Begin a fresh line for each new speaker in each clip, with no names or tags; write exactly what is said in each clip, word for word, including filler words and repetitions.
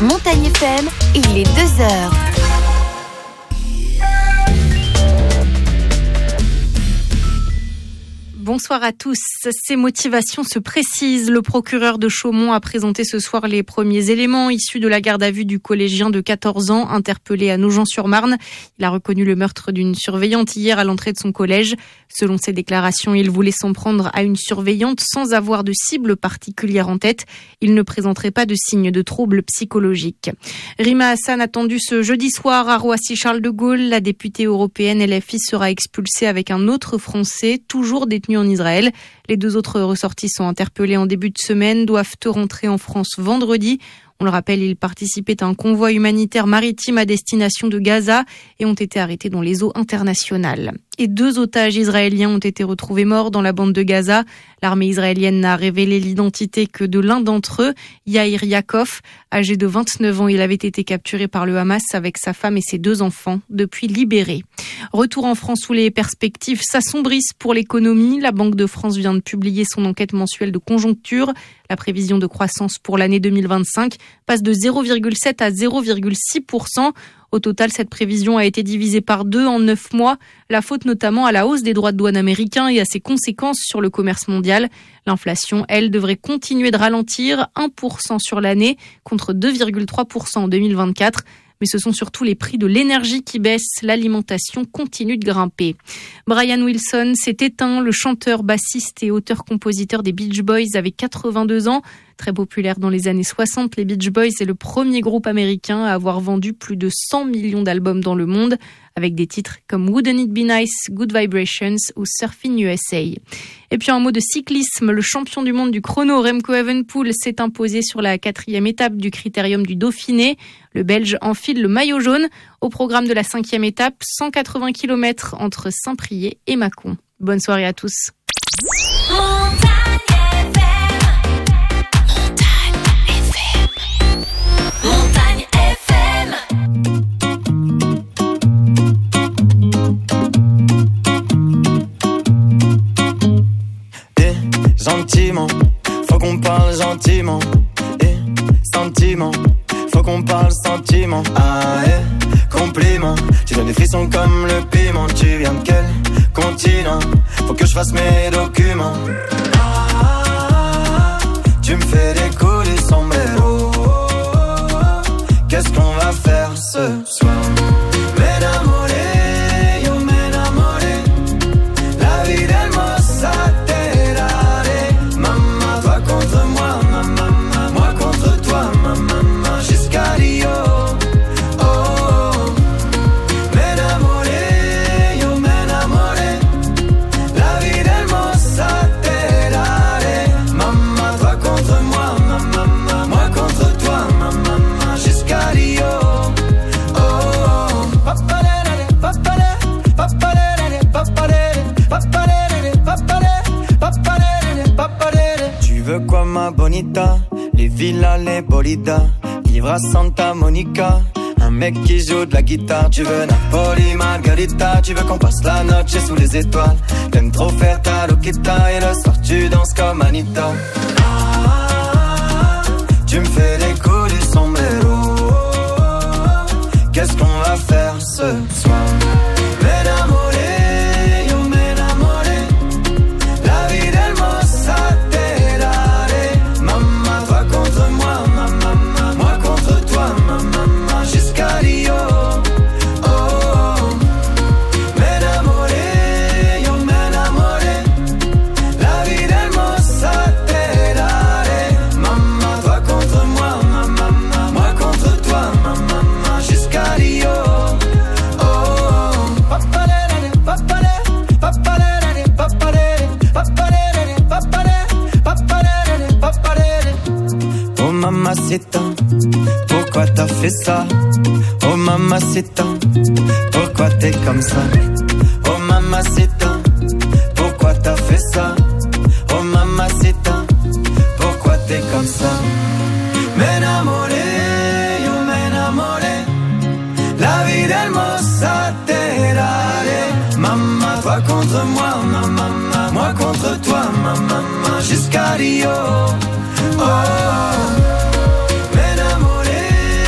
Montagne F M, il est deux heures.
Bonsoir à tous. Ces motivations se précisent. Le procureur de Chaumont a présenté ce soir les premiers éléments issus de la garde à vue du collégien de quatorze ans interpellé à Nogent-sur-Marne. Il a reconnu le meurtre d'une surveillante hier à l'entrée de son collège. Selon ses déclarations, il voulait s'en prendre à une surveillante sans avoir de cible particulière en tête. Il ne présenterait pas de signes de troubles psychologiques. Rima Hassan attendue ce jeudi soir à Roissy-Charles de Gaulle. La députée européenne L F I sera expulsée avec un autre Français, toujours détenu en Israël. Les deux autres ressortissants interpellés en début de semaine doivent rentrer en France vendredi. On le rappelle, ils participaient à un convoi humanitaire maritime à destination de Gaza et ont été arrêtés dans les eaux internationales. Et deux otages israéliens ont été retrouvés morts dans la bande de Gaza. L'armée israélienne n'a révélé l'identité que de l'un d'entre eux, Yair Yakov. Âgé de vingt-neuf ans, il avait été capturé par le Hamas avec sa femme et ses deux enfants, depuis libérés. Retour en France où les perspectives s'assombrissent pour l'économie. La Banque de France vient de publier son enquête mensuelle de conjoncture. La prévision de croissance pour l'année deux mille vingt-cinq passe de zéro virgule sept à zéro virgule six pour cent. Au total, cette prévision a été divisée par deux en neuf mois. La faute notamment à la hausse des droits de douane américains et à ses conséquences sur le commerce mondial. L'inflation, elle, devrait continuer de ralentir, un pour cent sur l'année contre deux virgule trois pour cent en deux mille vingt-quatre. Mais ce sont surtout les prix de l'énergie qui baissent. L'alimentation continue de grimper. Brian Wilson s'est éteint. Le chanteur, bassiste et auteur-compositeur des Beach Boys avait quatre-vingt-deux ans. Très populaire dans les années soixante, les Beach Boys est le premier groupe américain à avoir vendu plus de cent millions d'albums dans le monde, avec des titres comme Wouldn't It Be Nice, Good Vibrations ou Surfing U S A. Et puis un mot de cyclisme, le champion du monde du chrono Remco Evenepoel s'est imposé sur la quatrième étape du critérium du Dauphiné. Le Belge enfile le maillot jaune. Au programme de la cinquième étape, cent quatre-vingts kilomètres entre Saint-Priest et Mâcon. Bonne soirée à tous.
Gentiment, faut qu'on parle gentiment. Et sentiment, faut qu'on parle sentiment. Ah et compliment, tu donnes des frissons comme le piment. Tu viens de quel continent? Faut que je fasse mes documents. Ah, tu me fais décoller son mélo. Qu'est-ce qu'on va faire ce soir? M'enamoré, yo m'enamoré. La vie d'Hermosa. Quoi ma bonita, les villas, les bolidas, vivre à Santa Monica, un mec qui joue de la guitare. Tu veux Napoli, Margarita, tu veux qu'on passe la noche sous les étoiles. T'aimes trop faire ta loquita et le soir tu danses comme Anita. Ah, tu me fais décoller son mélo. Qu'est-ce qu'on va faire ce soir? M'enamoré, yo m'enamoré. La vie d'Hermosa. Mamacita, pourquoi t'as fait ça? Oh mamacita, pourquoi t'es comme ça? Oh mamacita, pourquoi t'as fait ça? Oh mamacita, pourquoi t'es comme ça? M'enamoré, yo m'enamoré. La vie d'Hermosa te daré. Maman, toi contre moi, maman, moi contre toi, maman, jusqu'à Rio. Oh, m'enamoré,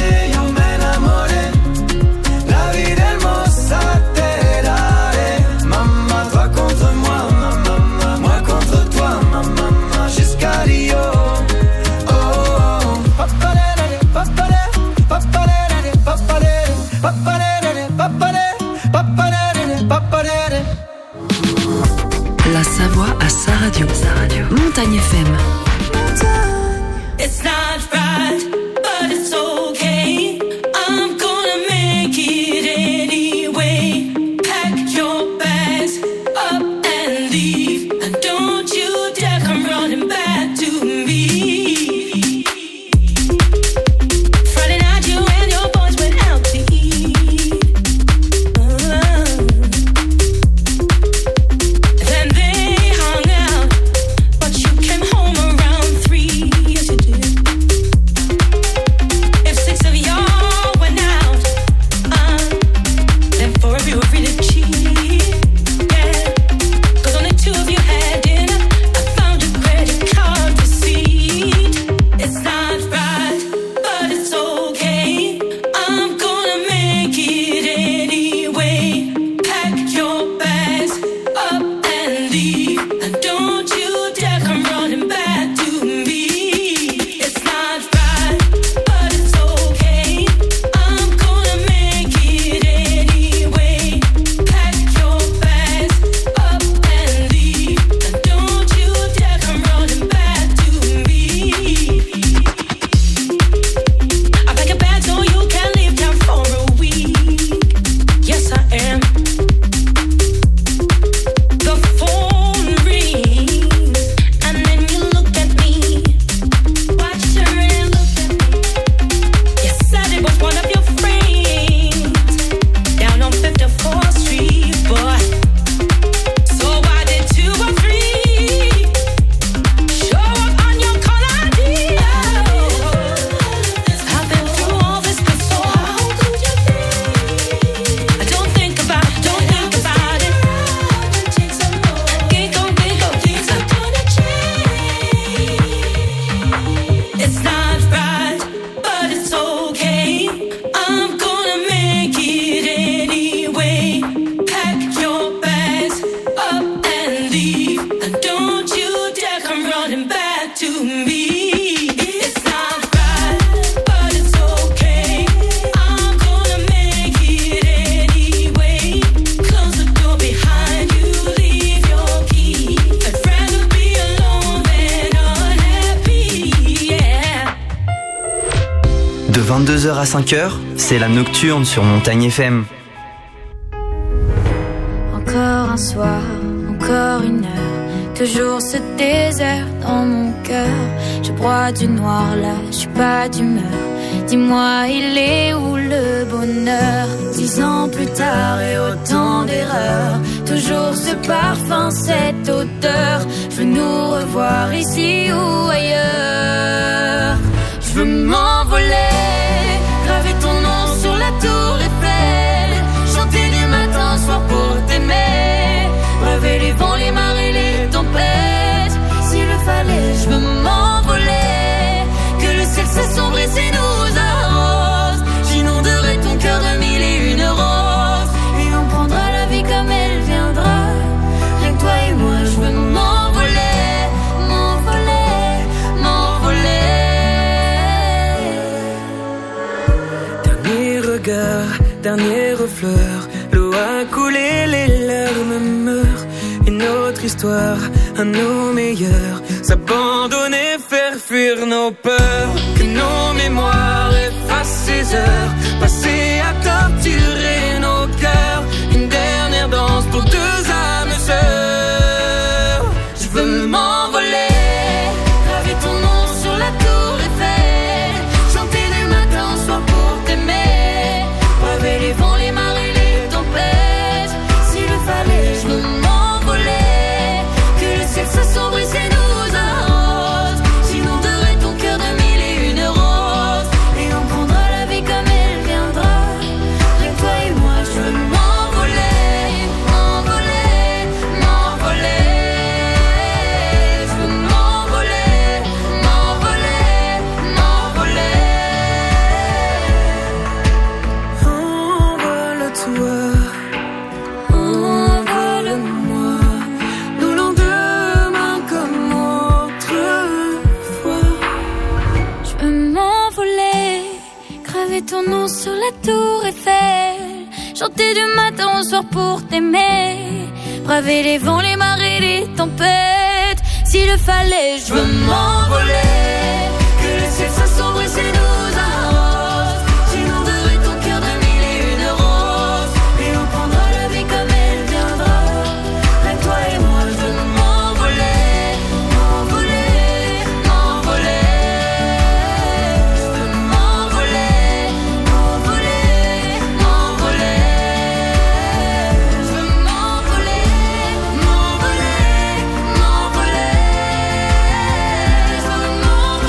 De vingt-deux heures à cinq heures, c'est la nocturne sur Montagne F M.
Encore un soir, encore une heure, toujours ce désert dans mon cœur. Je broie du noir là, je suis pas d'humeur. Dis-moi, il est où le bonheur? Dix ans plus tard et autant d'erreurs, toujours ce parfum, cette odeur. Je veux nous revoir ici ou ailleurs. Je veux m'envoler, graver ton nom sur la tour Eiffel, chanter du matin au soir pour t'aimer, braver les vents, les marées, les tempêtes. S'il le fallait, je veux m'envoler, que le ciel s'assombrisse et nous arrose. J'inonderai ton cœur de mille et une roses, et on prendra la vie comme elle viendra. Rien que toi et moi, je veux m'envoler, m'envoler, m'envoler.
Dernier regard, dernière fleur, l'eau a coulé, les larmes meurent. Une autre histoire, à nos meilleurs, s'abandonner, faire fuir nos peurs. Que nos mémoires effacent ces heures passées à torturer nos cœurs. Une dernière danse pour deux âmes sœurs. Je veux m'envoler, graver ton nom sur la tour Eiffel, chanter du matin au soir pour t'aimer, braver les vents, les marées, les tempêtes. S'il le fallait, je veux m'envoler, que le ciel s'assombrisse et nous arrose. J'inonderai ton cœur de mille et une roses, et on prendra la vie comme elle viendra. Rien que toi et moi, je veux m'envoler, m'envoler, m'envoler. Je veux m'envoler, m'envoler, m'envoler. Envole-toi, envole-moi, nous lendemain comme autrefois. Je veux m'envoler, graver ton nom sur la tour Eiffel, chanter du matin au soir pour t'aimer, braver les vents, les marées, les tempêtes. S'il le fallait, je veux m'envoler, que le ciel s'assombrisse et nous arrose. J'inonderai ton cœur de mille et une roses, et on prendra la vie comme elle viendra. Rien que toi et moi, je veux m'envoler, m'envoler, m'envoler. Je veux m'envoler, m'envoler, m'envoler. Je veux m'envoler, m'envoler, m'envoler. Je veux m'envoler, m'envoler, m'envoler.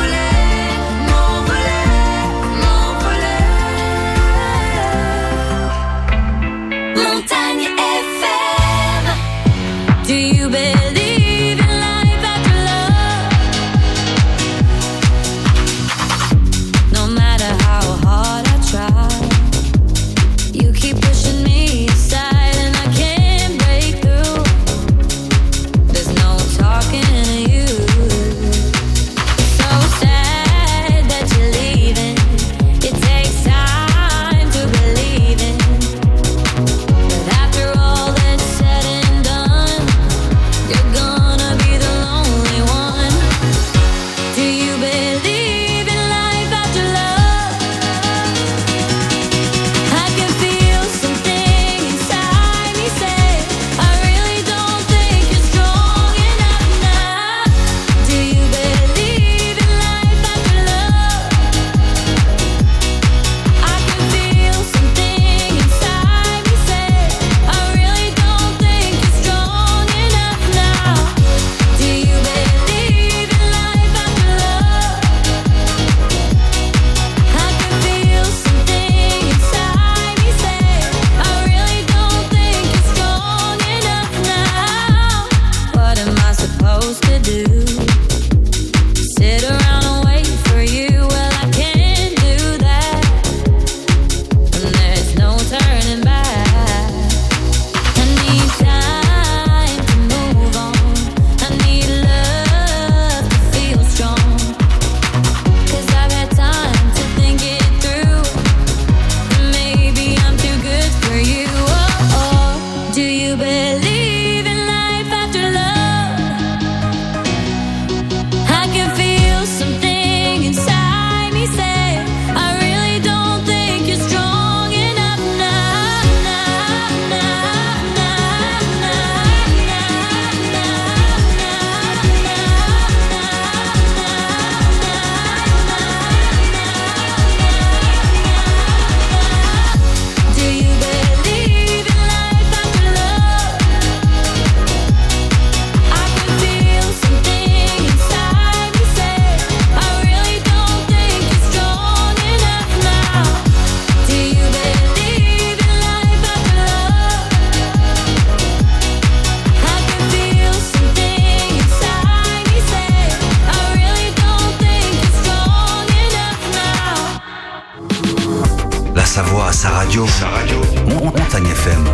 sa voix, sa radio. Sa radio. Montagne F M.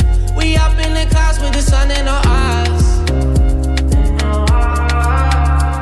With the sun in our eyes.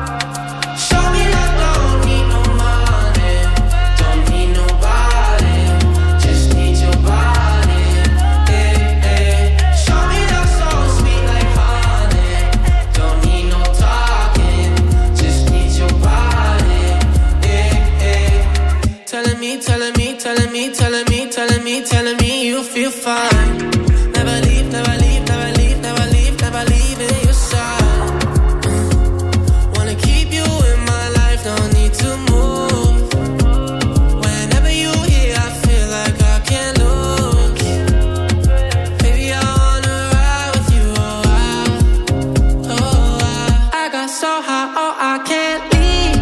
telling me, telling me, telling me you feel fine. Never leave, never leave, never leave, never leave, never leave in your side. Mm. Wanna keep you in my life, no need to move. Whenever you here, I feel like I can't lose. Baby, I wanna ride with you, oh I, oh I. I got so high, oh I can't leave.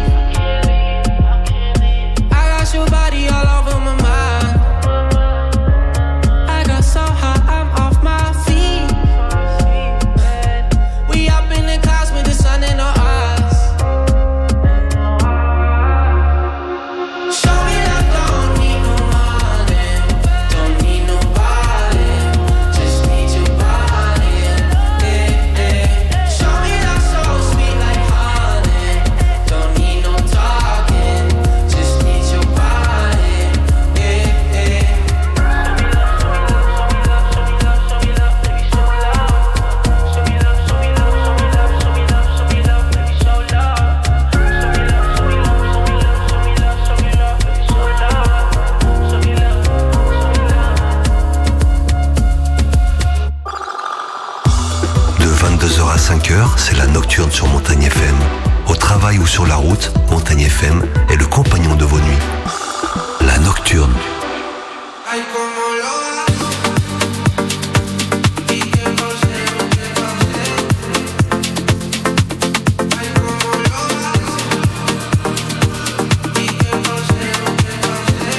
I got your body all over my mind. I got so high, I'm off my feet. We up in the clouds with the sun in our eyes. Show me love, don't need no money, don't need nobody, just need your body, yeah, yeah. Show me love so sweet like honey, don't need no talking, just need your body, yeah, yeah.
De vingt-deux heures à cinq heures, c'est la nocturne sur Montagne F M. Au travail ou sur la route, Montagne F M est le compagnon de vos nuits. La nocturne.
Ay, como lo hago, y que no sé, no sé, no sé. Ay, como lo hago, y que no sé, no sé, no sé.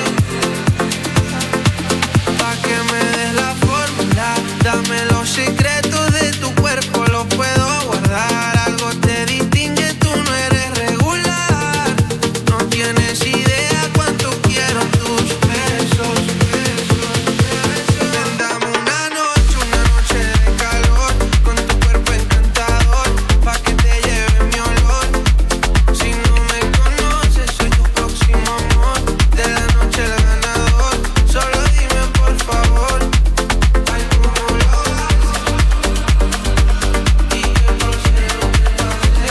Pa' que me des la fórmula, dame los secretos de tu cuerpo, los puedo guardar. Algo te distingue, tú no eres regular. No tienes idea cuánto quiero tus besos. Ven, dame una noche, una noche de calor, con tu cuerpo encantador, pa' que te lleve mi olor. Si no me conoces, soy tu próximo amor, de la noche el ganador. Solo dime por favor, ay, cómo lo haces, y que no sé, no sé, no sé.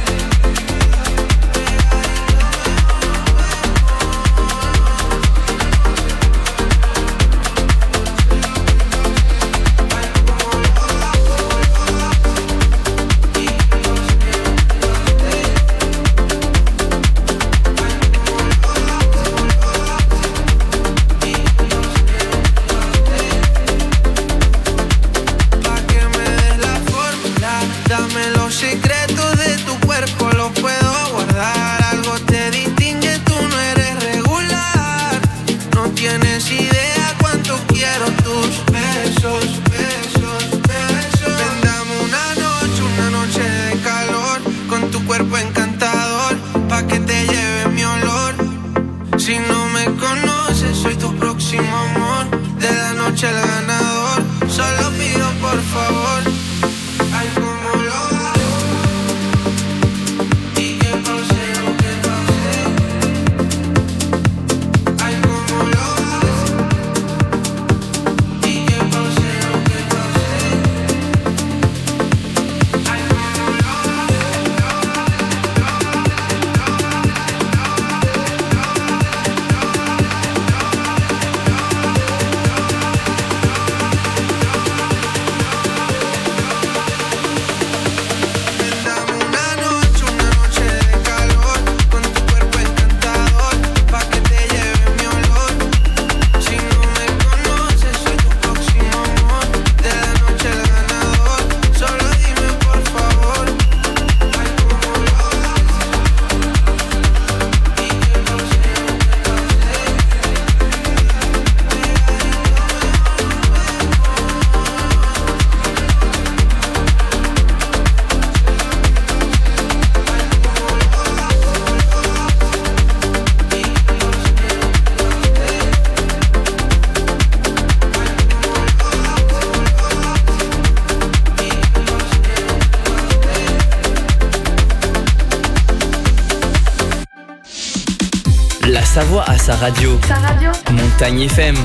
Pa' que me des la fórmula, dame los secretos de tu cuerpo, los puedo guardar. Algo te distingue, tú no eres regular. No tienes idea cuánto quiero tus besos, besos, besos. Ven, dame una noche, una noche de calor, con tu cuerpo encantador, pa' que te lleve mi olor. Si no me conoces, soy tu próximo amor, de la noche el ganador. Solo pido por favor, ay, cómo lo hago, y que no sé, no que no sé. Ay, cómo lo hago, y que no sé, no que no sé. Ay, cómo lo Dame una noche, una noche de calor, con tu cuerpo encantador, pa' que te lleve mi olor. Si no me conoces, soy tu próximo amor, de la noche el ganador. Solo dime por favor, ay, cómo lo haces, y que no sé, no que no sé.
La Savoie a sa radio.
Sa radio.
Montagne F M.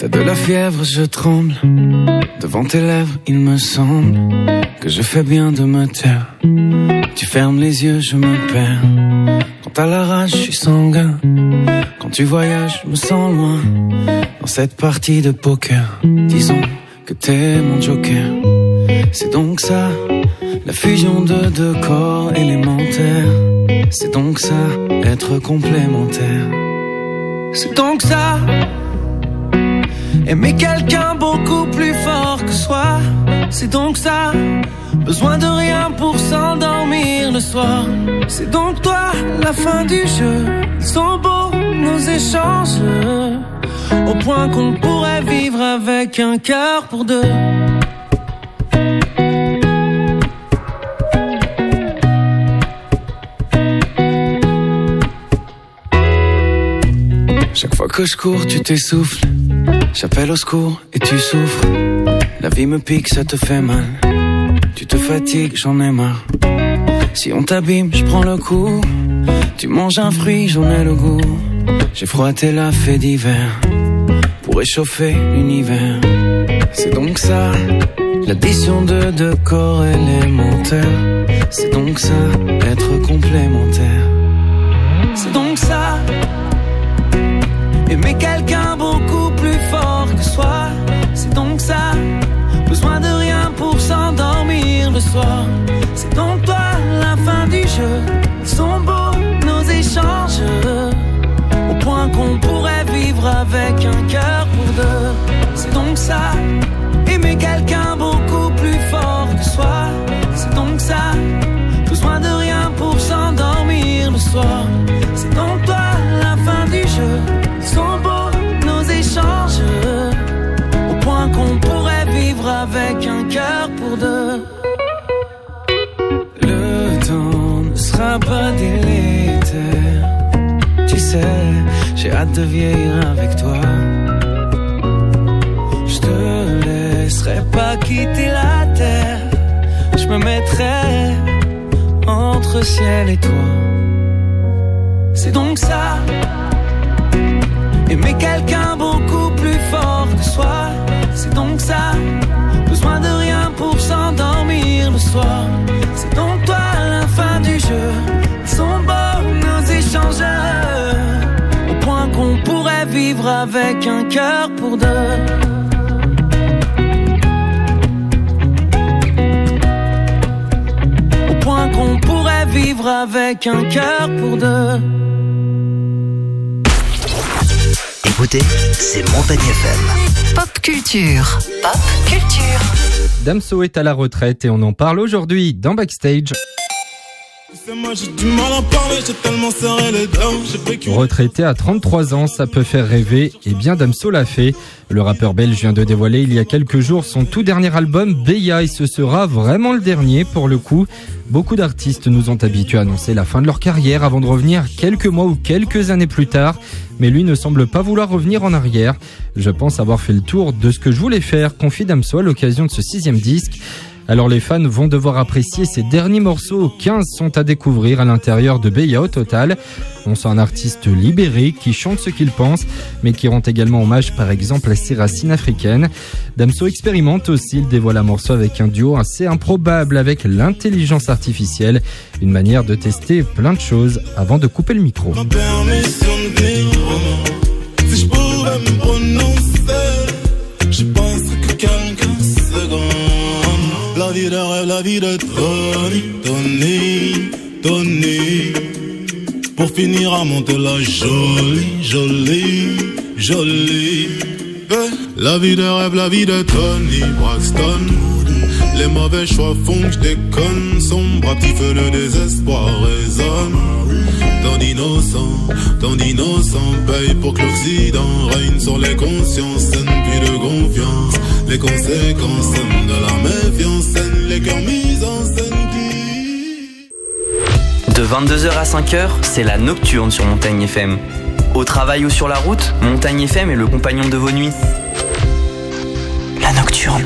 T'as de la fièvre, je tremble. Devant tes lèvres, il me semble que je fais bien de me taire. Tu fermes les yeux, je me perds. Quand t'as la rage, je suis sanguin. Quand tu voyages, je me sens loin. Dans cette partie de poker, disons que t'es mon joker. C'est donc ça, la fusion de deux corps élémentaires. C'est donc ça, être complémentaire. C'est donc ça, aimer quelqu'un beaucoup plus fort que soi. C'est donc ça, besoin de rien pour s'endormir le soir. C'est donc toi, la fin du jeu. Ils sont beaux, nos échanges, au point qu'on pourrait vivre avec un cœur pour deux. Chaque fois que je cours, tu t'essouffles. J'appelle au secours et tu souffres. La vie me pique, ça te fait mal. Tu te fatigues, j'en ai marre. Si on t'abîme, je prends le coup. Tu manges un fruit, j'en ai le goût. J'ai froissé la fée d'hiver pour réchauffer l'univers. C'est donc ça, l'addition de deux corps élémentaires. C'est donc ça, être complémentaire. C'est donc ça, aimer quelqu'un beaucoup plus fort que soi. C'est donc ça, besoin de rien pour s'endormir le soir. C'est donc toi, la fin du jeu. Ils sont beaux, nos échanges, au point qu'on pourrait vivre avec un cœur pour deux. C'est donc ça, aimer quelqu'un beaucoup plus fort que soi. C'est donc ça, besoin de rien pour s'endormir le soir. C'est donc toi, la fin du jeu. Ils sont beaux, nos échanges, au point qu'on pourrait vivre avec un cœur pour deux. Le temps ne sera pas délétère. Tu sais, j'ai hâte de vieillir avec toi. Je te laisserai pas quitter la terre. Je me mettrai entre ciel et toi. C'est donc ça, aimer quelqu'un beaucoup plus fort que soi. C'est donc ça, besoin de rien pour s'endormir le soir. C'est donc toi, la fin du jeu. Ils sont beaux, nos échanges, au point qu'on pourrait vivre avec un cœur pour deux. Au point qu'on pourrait vivre avec un cœur pour deux.
Écoutez, c'est Montagne F M.
Pop culture. Pop culture.
Damso est à la retraite et on en parle aujourd'hui dans Backstage. Retraité à trente-trois ans, ça peut faire rêver, et bien Damso l'a fait. Le rappeur belge vient de dévoiler il y a quelques jours son tout dernier album, Beya, et ce sera vraiment le dernier pour le coup. Beaucoup d'artistes nous ont habitués à annoncer la fin de leur carrière avant de revenir quelques mois ou quelques années plus tard. Mais lui ne semble pas vouloir revenir en arrière. Je pense avoir fait le tour de ce que je voulais faire, confie Damso à l'occasion de ce sixième disque. Alors les fans vont devoir apprécier ces derniers morceaux, quinze sont à découvrir à l'intérieur de Beya au total. On sent un artiste libéré qui chante ce qu'il pense, mais qui rend également hommage par exemple à ses racines africaines. Damso expérimente aussi, il dévoile un morceau avec un duo assez improbable avec l'intelligence artificielle, une manière de tester plein de choses avant de couper le micro.
Ma permission de dire, si je pouvais me prononcer, je pense que quelqu'un seconde. La vie de rêve, la vie de Tony, Tony, Tony. Pour finir à monter la jolie, jolie, jolie. La vie de rêve, la vie de Tony Braxton. Les mauvais choix font que je déconne. Son bras petit feu, le désespoir résonne. Tant d'innocents, tant d'innocents paye pour que l'Occident règne sur les consciences saines puis de confiance. Les conséquences saines de la méfiance saines, les cœurs mis en scène qui...
De vingt-deux heures à cinq heures, c'est la nocturne sur Montagne F M. Au travail ou sur la route, Montagne F M est le compagnon de vos nuits. La nocturne.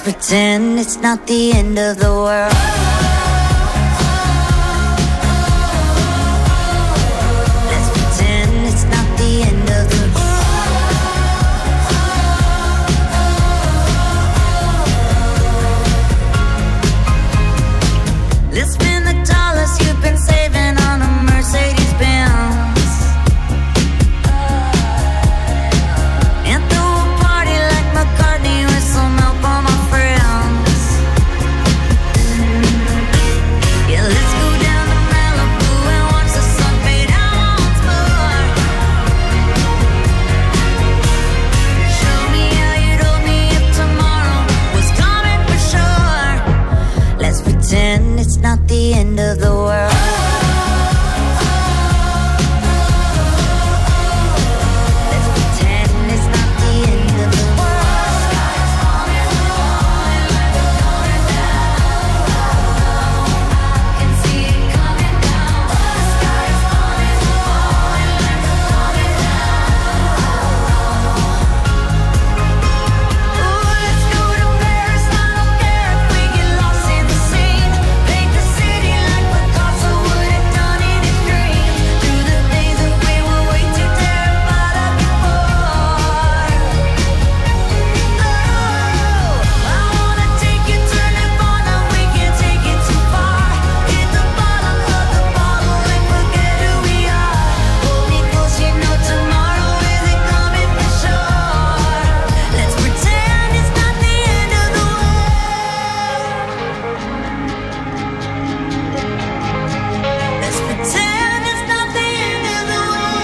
pretend it's not the end of the world. Let's pretend it's not the end of the world. Let's spend the dollars you've been saving on a Mercedes Benz. Pretend it's not the end of the world. Let's pretend it's not the end of the world. Sky's falling, falling like a falling down. I can see it coming down. The sky is falling, falling like a falling down. Ooh, let's go to Paris. I don't care if we get lost in the sea. Paint the city like Picasso would have done in his dream. Through the days that we were way too terrified of before. Oh, I wanna take you, turn it on, now we can't take it too far. Hit the bottom of the bottle and forget who we are. Hold me close, you know tomorrow isn't coming for sure. Let's pretend it's not the end of the world. Let's pretend it's not the end of the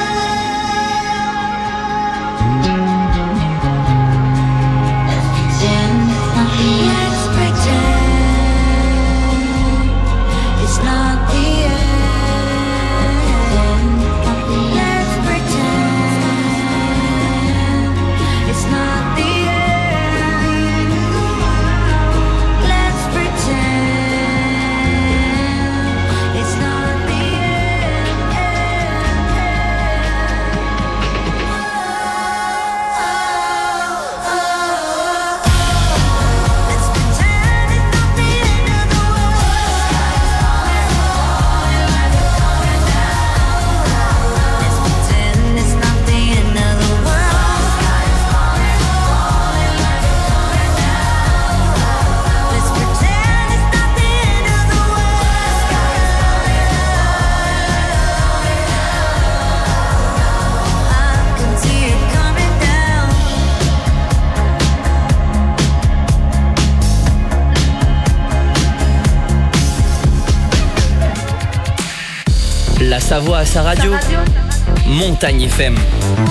world. Let's pretend it's not the end. Let's pretend it's not the end of the world. Let's pretend it's not the end of the world. I can see it coming down.
La Savoie à sa radio, Montagne F M.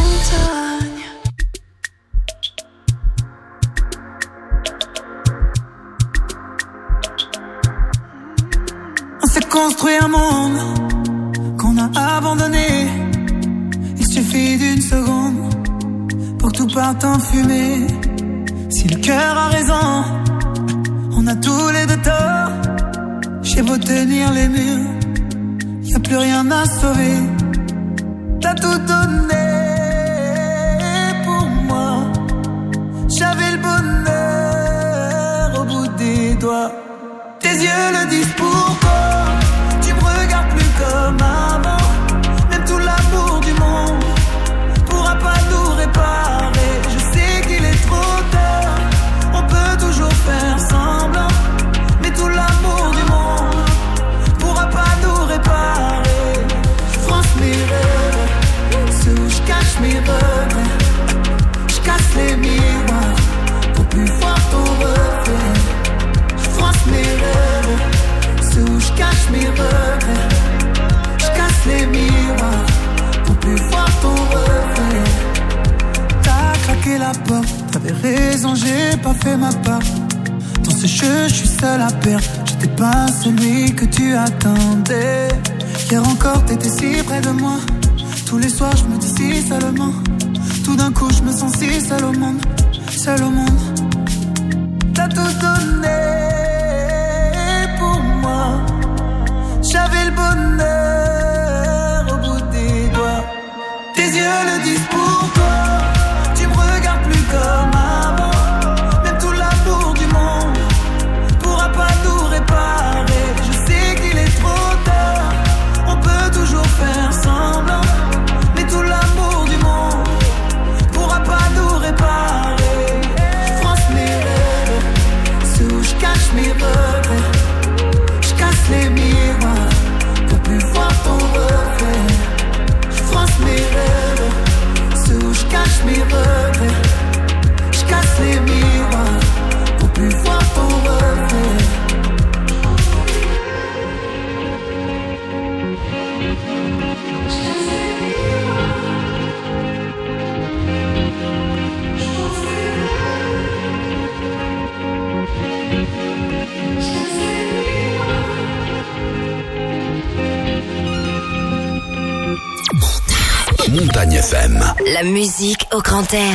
On s'est construit un monde qu'on a abandonné. Il suffit d'une seconde pour que tout parte en fumée. Si le cœur a raison, on a tous les deux tort. J'ai beau tenir les murs, y'a plus rien à sauver. T'as tout donné pour moi. J'avais le bonheur au bout des doigts. Tes yeux le disent pourquoi. Tu me regardes plus comme avant. Même tout l'amour du monde pourra pas nous réparer. Je sais qu'il est trop tard. On peut toujours faire semblant. Mais tout l'amour du monde pourra pas nous réparer. Je France mes rêves, ceux où je cache mes regrets. Je casse les miroirs pour plus voir ton reflet. Je France mes rêves, ceux où je cache mes regrets. Je casse les miroirs pour plus voir ton reflet. T'as claqué la porte, t'avais raison, j'ai pas fait ma part. Dans ce jeu, je suis seul à perdre. J'étais pas celui que tu attendais. Hier encore, t'étais si près de moi. Tous les soirs, je me dis si seulement. Tout d'un coup, je me sens si seul au monde. Seul au monde. T'as tout donné pour moi. J'avais le bonheur au bout des doigts. Tes yeux le disent pourquoi. Tu me regardes plus comme avant. Même tout l'amour du monde
mes regrets. Je casse les miroirs pour plus voir ton reflet. Je froisse mes rêves, ceux où je cache mes regrets. Je casse les miroirs pour plus voir ton reflet.
Montagne F M.
La musique au grand air.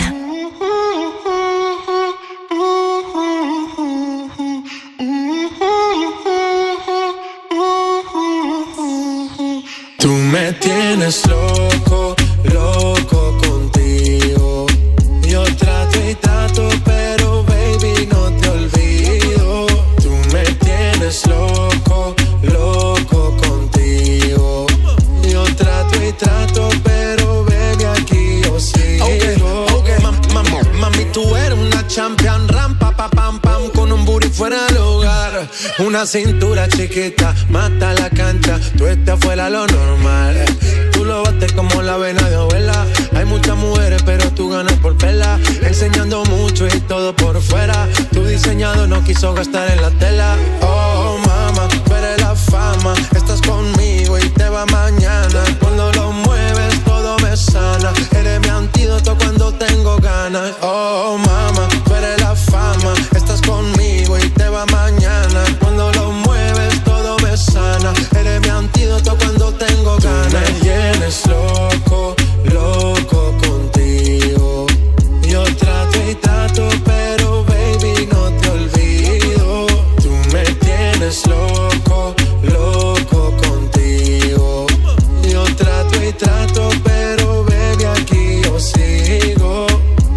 Tú me tienes loco, loco contigo. Yo trato y trato, pero baby no te olvido. Tú me tienes loco, loco contigo. Yo trato y trato, pero baby aquí yo sigo. Okay, okay. Mam, mam, mami, tú eres una champion, rampa, pa, pam, pam, con un booty fuera del hogar. Una cintura chiquita, mata la cancha, tú estás fuera lo normal. Tú lo bates como la vena de abuela. Hay muchas mujeres, pero tú ganas por pela. Enseñando mucho y todo por fuera. Tu diseñado no quiso gastar en la tela. Oh, mama, tú eres la fama. Estás conmigo y te va mañana. Cuando lo mueves, todo me sana. Eres mi antídoto cuando tengo ganas. Oh, mama, tú eres la fama. Estás conmigo y te va mañana. Cuando lo mueves, todo me sana. Eres mi antídoto cuando tengo ganas. Tú me tienes loco, loco contigo. Yo trato y trato, pero baby no te olvido. Tú me tienes loco, loco contigo. Yo trato y trato, pero baby aquí yo sigo.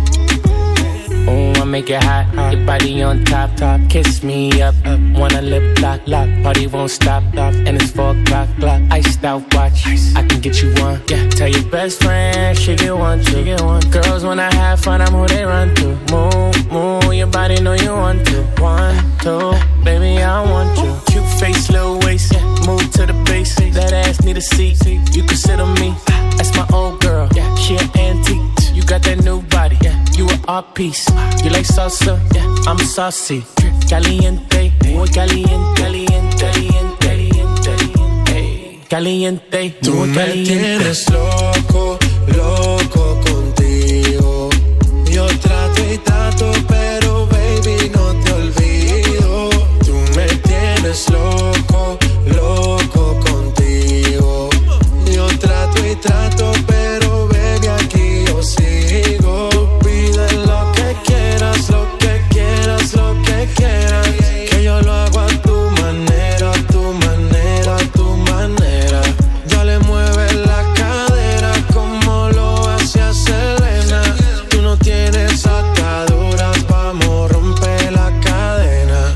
Oh, I make it hot, hot. Your body on top, top. Kiss me up, up. Wanna lip lock, lock. Party won't stop, stop. And it's four o'clock, clock. Iced out watch. I can get you one. Yeah. Tell your best friend she get one, she get one. Girls wanna have fun, I'm who they run to. Move, move. Your body know you want to. One, two, baby I want you. Cute face, little waist. Yeah. Move to the base. That ass need a seat. You can sit on me. That's my old girl. Yeah. She an antique. You got that new body. Yeah. You an art piece. You like salsa? Yeah. I'm saucy. Caliente, muy caliente, caliente, caliente, caliente, caliente.
Tú me tienes loco, loco contigo. Yo trato y trato, pero baby no te olvido. Tú me tienes loco, loco contigo. Yo trato y trato, pero baby aquí yo sigo. Tú pides lo que quieras, lo que quieras, lo que quieras. Que yo lo hago a tu manera, a tu manera, a tu manera. Dale, mueve la cadera como lo hacía Selena. Tú no tienes ataduras, vamos, rompe la cadena.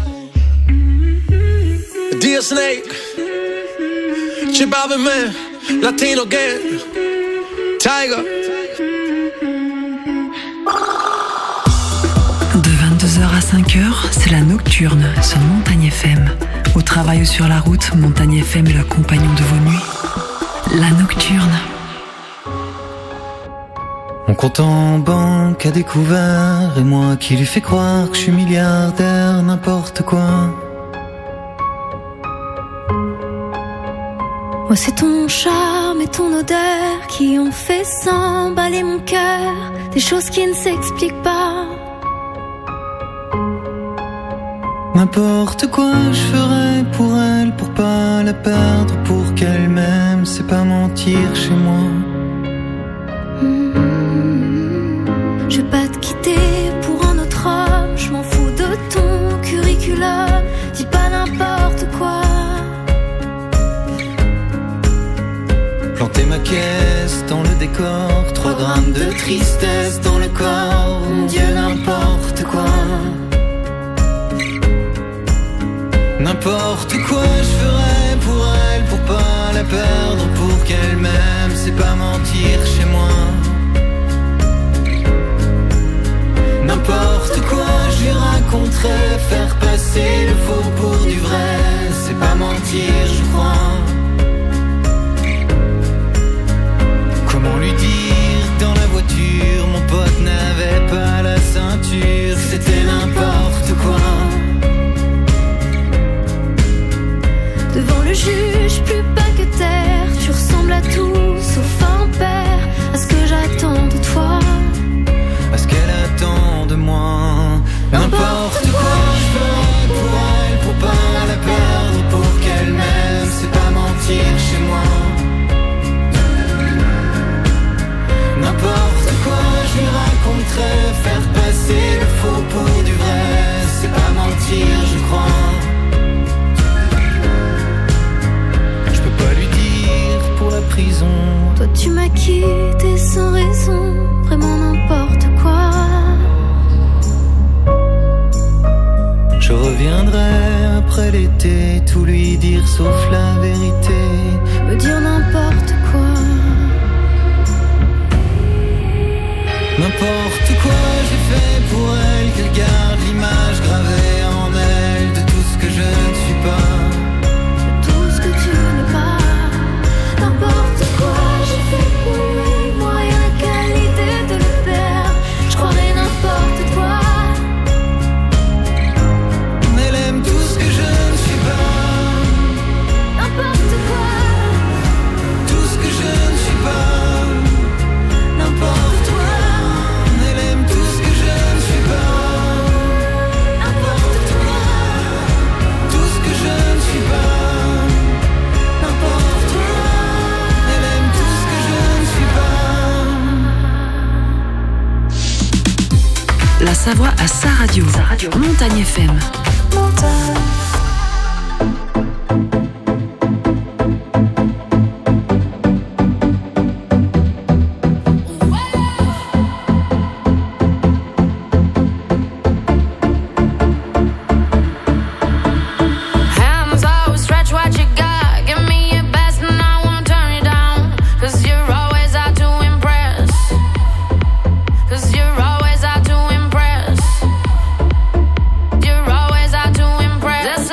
D Snake, J Balvin Man, Latino Gang, Tiger.
De vingt-deux heures à cinq heures, c'est la nocturne sur Montagne F M. Au travail ou sur la route, Montagne F M est le compagnon de vos nuits. La nocturne.
Mon compte en banque a découvert, et moi qui lui fais croire que je suis milliardaire, n'importe quoi.
Moi c'est ton charme et ton odeur qui ont fait s'emballer mon cœur. Des choses qui ne s'expliquent pas.
N'importe quoi je ferais pour elle, pour pas la perdre, pour qu'elle m'aime, c'est pas mentir chez moi.
Mmh, je vais pas te quitter pour un autre homme, je m'en fous de ton curriculum, dis pas n'importe quoi.
Planter ma caisse dans le décor, trois grammes de tristesse dans le corps, mon Dieu n'importe quoi. N'importe quoi je ferais pour elle, pour pas la perdre, pour qu'elle m'aime, c'est pas mentir chez moi. N'importe quoi, je lui raconterai, faire passer le faux pour du vrai, c'est pas mentir, je crois. Comment lui dire que dans la voiture, mon pote n'avait pas la ceinture, c'était n'importe quoi.
Devant le juge, plus bas que terre, tu ressembles à tout sauf un père, à ce que j'attends de toi,
à ce qu'elle attend de moi. N'importe quoi, je ferai pour elle, pour pas la perdre, pour qu'elle m'aime, c'est pas mentir chez moi. N'importe quoi, je lui raconterai, faire passer le faux pour du vrai, c'est pas mentir, je crois. Je peux pas lui dire pour la prison.
Toi tu m'as quitté sans raison, vraiment n'importe quoi.
Je reviendrai après l'été, tout lui dire sauf la vérité,
me dire n'importe quoi.
N'importe quoi j'ai fait pour elle, qu'elle garde l'image gravée en elle de tout ce que je ne suis pas,
de tout ce que tu n'es pas. N'importe quoi j'ai fait pour lui, moi et la qualité de le perdre, je croirais n'importe quoi.
Elle aime tout ce que je ne suis pas,
n'importe quoi.
Tout ce que je ne suis pas, n'importe quoi.
La Savoie à sa radio, sa radio. Montagne F M. Montagne.
That's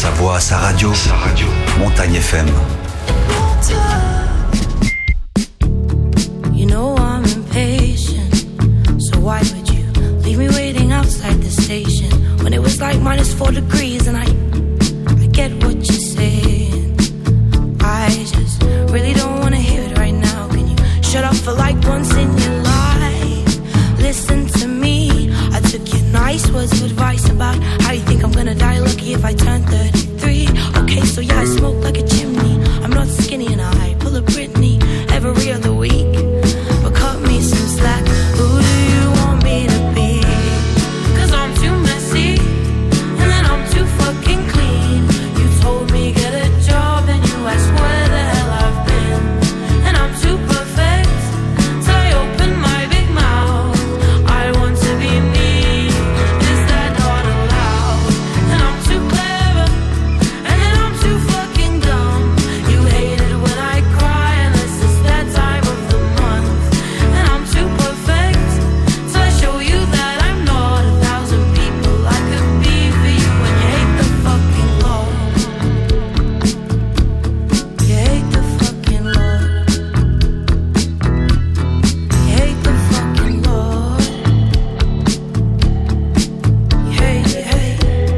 sa voix, sa radio. Sa radio. Montagne F M.
You know I'm impatient, so why would you leave me waiting outside the station when it was like minus four degrees and I, I get what you're saying. I just really don't wanna hear it right now. Can you shut up for like once in your life? Listen to me. I took your nice words of advice about how you think I'm gonna die lucky if I turn thirty-three. Okay, so yeah, I smoke like a chimney. I'm not skinny and I pull a Britney every other week. But cut me some slack. Who do you want me to be? Cause I'm too messy and then I'm too fucking clean. You told me get a job and you asked where the hell I've been. And I'm too perfect, so I open my big mouth. I want to be me, is that not allowed? And I'm too clever, and then I'm too fucking dumb. You hate it when I cry unless it's that time of the month. And I'm too perfect, so I show you that I'm not a thousand people I could be for you. And you hate the fucking Lord. You hate the fucking Lord. You hate the fucking Lord. You hate, you hate.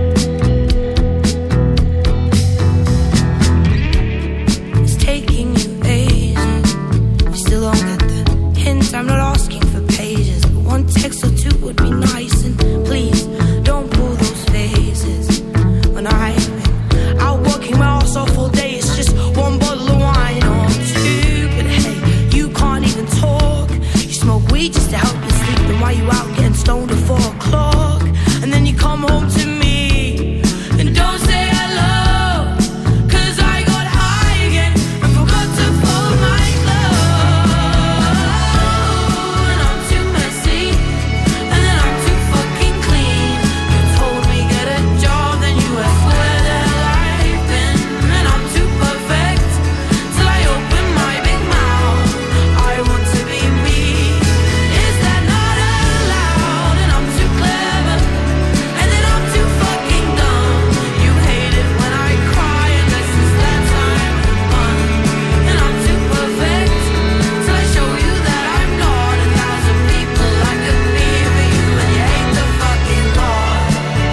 It's taking you ages. You still don't get the hint. I'm not asking for pages, but one text or two would be nice. And please don't pull those phases. When I've been out working my ass off all day, it's just one bottle of wine or two. But hey, you can't even talk. You smoke weed just to help you sleep. Then why you out getting stoned at four o'clock? And then you come home to me and don't say hello. Cause I got high again and forgot to fold my clothes. And I'm too messy and then I'm too fucking clean. You told me get a job, then you asked where the hell I've been. And I'm too perfect, so I open my big mouth. I want to be me, is that not allowed? And I'm too clever, and then I'm too fucking dumb. You hate it when I cry unless it's that time of month. And I'm too perfect, so I show you that I'm not a thousand people I could be for you. And you hate the fucking Lord.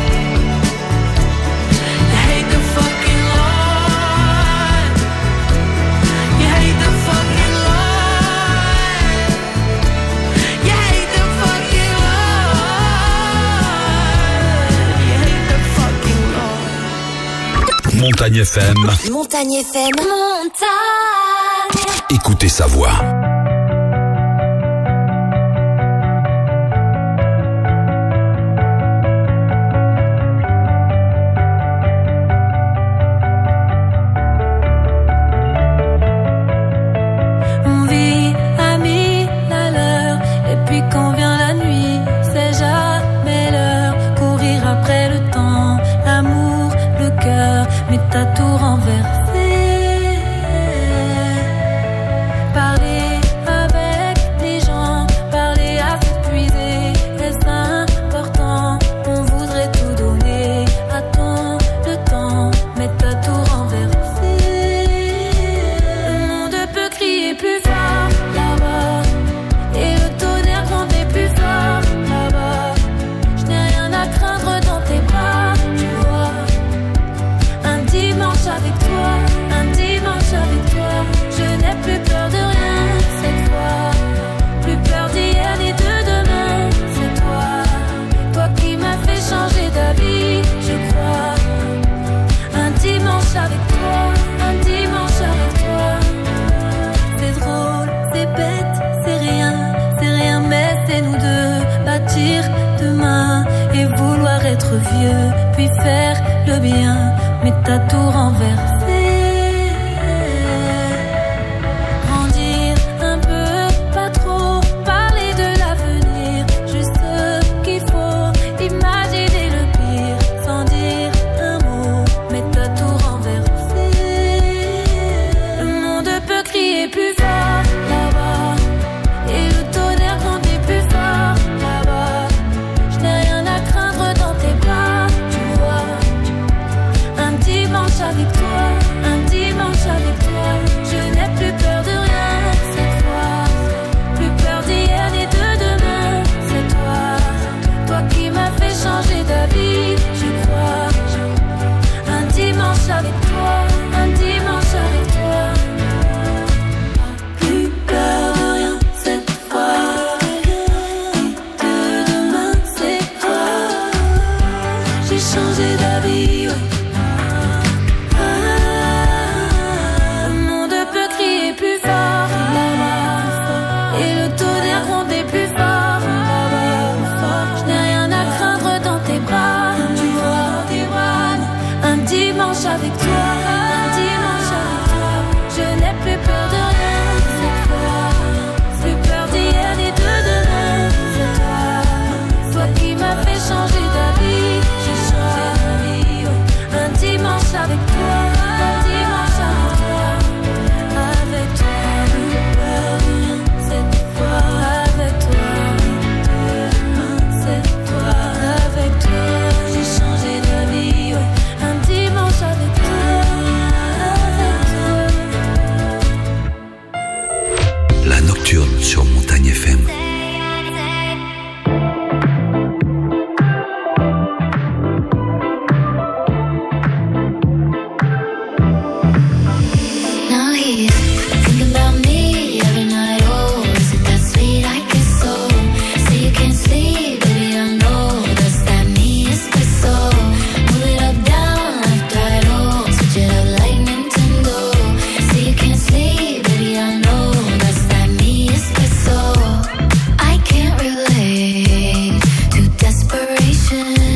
You hate the fucking Lord. You hate the fucking Lord. You hate the fucking Lord. You hate the fucking Lord.
Montagne F M.
Montagne F M. Montagne.
Écoutez sa voix.
On vit à mille à l'heure, et puis quand vient la nuit, c'est jamais l'heure. Courir après le temps, l'amour, le cœur, mais t'as tout renversé. Parler avec les gens, parler à s'épuiser, est-ce important? On voudrait tout donner, attends le temps, mais t'as tout renversé. Le monde peut crier plus fort là-bas, et le tonnerre gronder plus fort là-bas. Je n'ai rien à craindre dans tes bras, tu vois. Un dimanche avec toi, un dimanche avec toi. Je n'ai plus peur de rien cette fois, plus peur d'hier ni de demain. C'est toi, toi qui m'as fait changer d'avis, je crois. Un dimanche avec toi, un dimanche avec toi. C'est drôle, c'est bête, c'est rien, c'est rien, mais c'est nous deux. Bâtir demain et vouloir être vieux, puis faire le bien, mais t'as tout renversé. Grandir un peu, pas trop, parler de l'avenir, juste ce qu'il faut, imaginer le pire, sans dire un mot, mais t'as tout renversé. Le monde peut crier plus fort là-bas, et le tonnerre grandit plus fort là-bas. Je n'ai rien à craindre dans tes bras, tu vois. Un dimanche changé d'avis, ouais. Ah, le monde peut crier plus fort, et le tonnerre gronder plus fort. Je n'ai rien à craindre dans tes bras, tu vois, tes bras. Un dimanche avec toi, un dimanche avec toi. Je n'ai plus peur de rien cette fois, plus peur d'hier ni de demain. C'est toi, toi qui m'as fait changer d'avis. J'ai changé d'avis, ouais. Un dimanche avec toi, un dimanche avec toi, avec toi. Plus peur de rien cette fois, avec toi. C'est toi, avec toi. J'ai changé d'avis, ouais. Un dimanche avec toi, avec toi.
La nocturne sur Montagne F M.
Now he's thinking about me every night. Oh, is it that sweet? I guess so. Say you can't sleep, baby, I know. Does that mean it's so? Move it up, down, left, right, oh. Switch it up like Nintendo. Say you can't sleep, baby, I know. Does that mean it's so? I can't relate to desperation.